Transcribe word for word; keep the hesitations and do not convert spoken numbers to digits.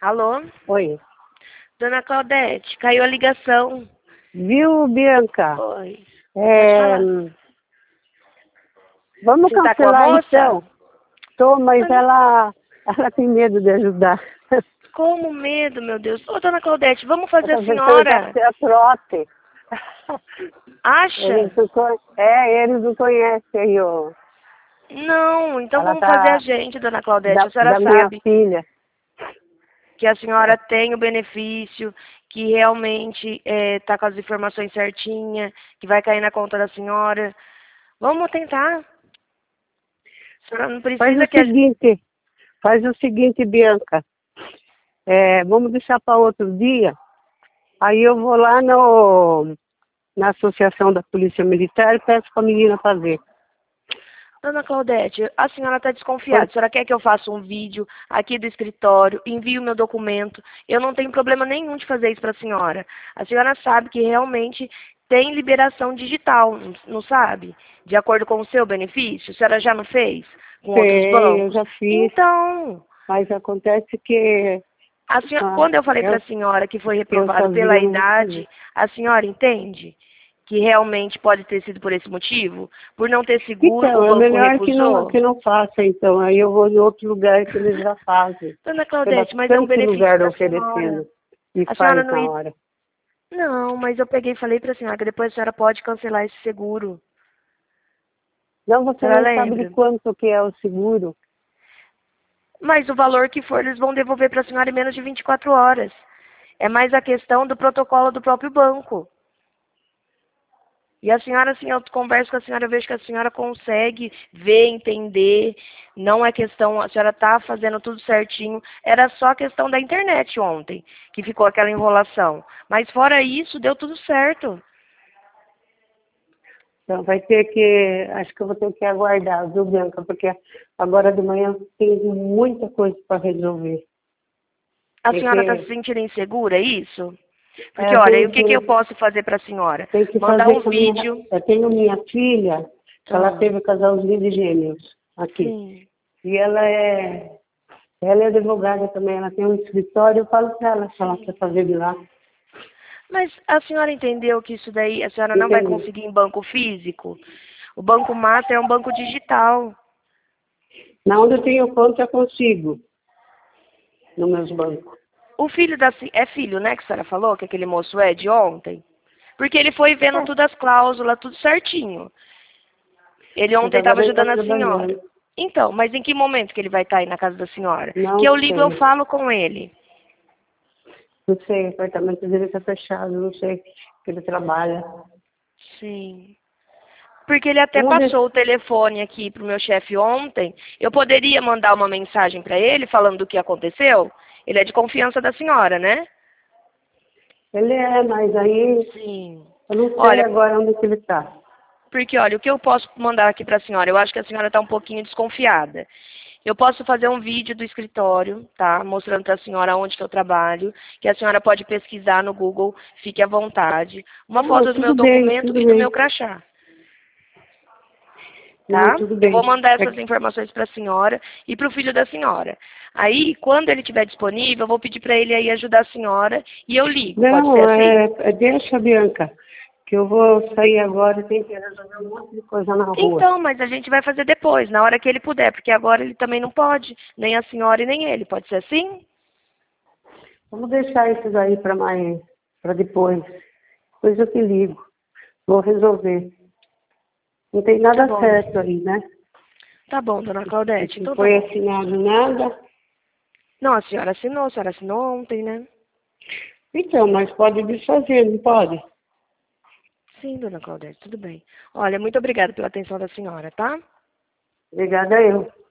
Alô? Oi. Dona Claudete, caiu a ligação. Viu, Bianca? Oi. É... Vamos Você tá com a cancelar moça? então? Tô, mas Mas- ela, ela tem medo de ajudar. Como medo, meu Deus. Ô, Dona Claudete, vamos fazer Ela a tá pensando que senhora. é a trote. Acha? Eles não, con- é, eles não conhecem aí, ó. Não, então Ela vamos fazer a tá gente, Dona Claudete. da, A senhora da minha sabe filha. que a senhora tem o benefício, que realmente está com as informações certinhas, que vai cair na conta da senhora. Vamos tentar. A senhora não Faz precisa o que a... seguinte, faz o seguinte, Bianca. É, vamos deixar para outro dia. Aí eu vou lá no, na Associação da Polícia Militar e peço para a menina fazer. Dona Claudete, a senhora está desconfiada. Pois, A senhora quer que eu faça um vídeo aqui do escritório, envie o meu documento. Eu não tenho problema nenhum de fazer isso para a senhora. A senhora sabe que realmente tem liberação digital, não não sabe? De acordo com o seu benefício. A senhora já não fez com outros sei, eu bancos? já fiz, Então, mas acontece que a senhora, ah, quando eu falei para eu, a senhora que foi eu reprovado pela sozinha não vou idade, fazer. a senhora entende que realmente pode ter sido por esse motivo? Por não ter seguro, o Então, é banco melhor que não, recusou? que não faça, então. Aí eu vou em outro lugar que eles já fazem. Dona Tem Claudete, mas é um bastante benefício lugar da senhora. oferecendo e A senhora faz não... na i- hora. Não, mas eu peguei e falei para a senhora que depois a senhora pode cancelar esse seguro. Não, A você senhora não sabe de lembra? quanto que é o seguro. Mas o valor que for, eles vão devolver para a senhora em menos de vinte e quatro horas. É mais a questão do protocolo do próprio banco. E a senhora, assim, eu converso com a senhora, eu vejo que a senhora consegue ver, entender. Não é questão, a senhora está fazendo tudo certinho. Era só a questão da internet ontem, que ficou aquela enrolação. Mas fora isso, deu tudo certo. Então vai ter que, acho que eu vou ter que aguardar, viu, Bianca? Porque agora de manhã tem muita coisa para resolver. A Tem senhora está se que, sentindo insegura, é isso? Porque, é, olha, e tem o que, que eu que, posso fazer para a senhora? tem que Mandar fazer um com a minha. vídeo. Eu tenho minha filha, ela Ah, teve casalzinho de gêmeos aqui. sim. E ela é, ela é advogada também, ela tem um escritório, eu falo para ela se ela Sim. quer fazer de lá. Mas a senhora entendeu que isso daí a senhora não vai Entendi. conseguir em banco físico? O Banco Master é um banco digital. Na onde eu tenho conta, eu consigo, nos meus bancos. O filho da... se- É filho, né, que a senhora falou, que aquele moço é de ontem? Porque ele foi vendo É, todas as cláusulas, tudo certinho. Ele mas ontem estava agora ele está ajudando a senhora. trabalhando. Então, mas em que momento que ele vai estar aí na casa da senhora? Que Não eu ligo, eu sei. falo com ele. Não sei, o apartamento dele está fechado, não sei que ele trabalha. Sim. Porque ele até Vamos ver. passou o telefone aqui pro meu chefe ontem. Eu poderia mandar uma mensagem para ele falando do que aconteceu? Ele é de confiança da senhora, né? Ele é, mas aí Sim. eu não sei Olha, agora onde que ele está. porque olha, o que eu posso mandar aqui para a senhora? Eu acho que a senhora está um pouquinho desconfiada. Eu posso fazer um vídeo do escritório, tá? Mostrando para a senhora onde que eu trabalho, que a senhora pode pesquisar no Google, fique à vontade. Uma Não, foto do meu tudo bem, documento tudo e do meu bem. crachá. Não, Tá? tudo Eu vou bem. mandar É essas que- informações para a senhora e para o filho da senhora. Aí, quando ele estiver disponível, eu vou pedir para ele aí ajudar a senhora e eu ligo. Pode ser Não, assim? é, é, deixa, Bianca, que eu vou sair agora e tenho que resolver um monte de coisa na rua. Então, mas a gente vai fazer depois, na hora que ele puder, porque agora ele também não pode, nem a senhora e nem ele. Pode ser assim? Vamos deixar isso daí para mais, para depois. Depois eu te ligo. Vou resolver. Não tem Tá nada bom. certo aí, né? Tá bom, dona Claudete. Não Então tá foi bom. assinado nada. Não, a senhora assinou, a senhora assinou ontem, né? Então, mas pode desfazer, não pode? Sim, dona Claudete, tudo bem. Olha, muito obrigada pela atenção da senhora, tá? Obrigada eu.